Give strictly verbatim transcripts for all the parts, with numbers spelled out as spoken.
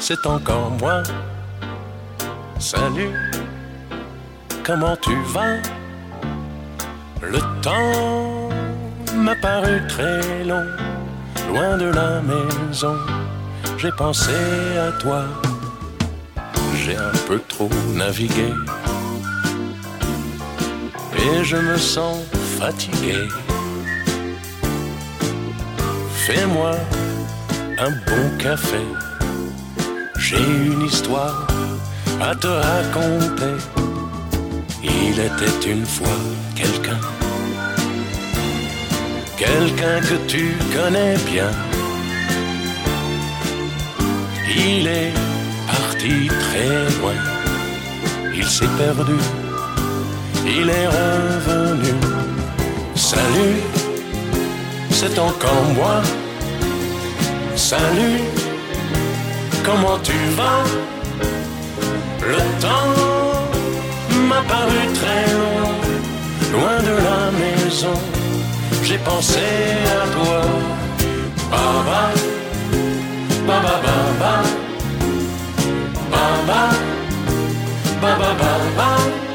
c'est encore moi. Salut, comment tu vas? Le temps m'a paru très long, loin de la maison, j'ai pensé à toi. J'ai un peu trop navigué et je me sens fatigué. Fais-moi un bon café, j'ai une histoire à te raconter. Il était une fois quelqu'un, quelqu'un que tu connais bien. Il est parti très loin, il s'est perdu, il est revenu. Salut, c'est encore moi. Salut, comment tu vas? Le temps m'a paru très long, loin de la maison, j'ai pensé à toi. Baba, baba, baba, baba, baba, baba,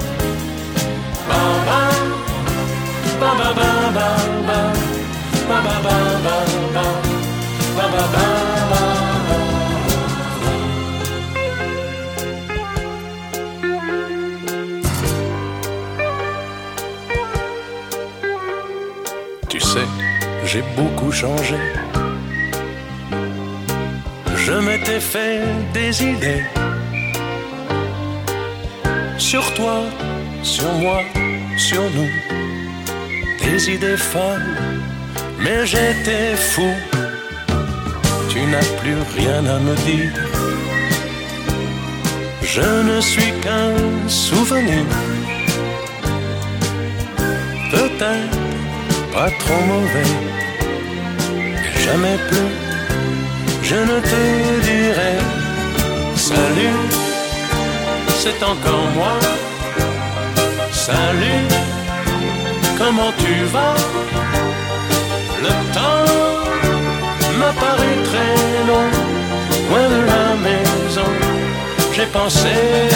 baba, baba, baba, baba, baba, baba, baba. Tu sais, j'ai beaucoup changé. Je m'étais fait des idées sur toi, sur moi, sur nous. Des idées folles, mais j'étais fou. Tu n'as plus rien à me dire. Je ne suis qu'un souvenir. Peut-être pas trop mauvais, mais jamais plus je ne te dirai salut, c'est encore moi. Salut, comment tu vas? Le temps m'a paru très long, loin de la maison, j'ai pensé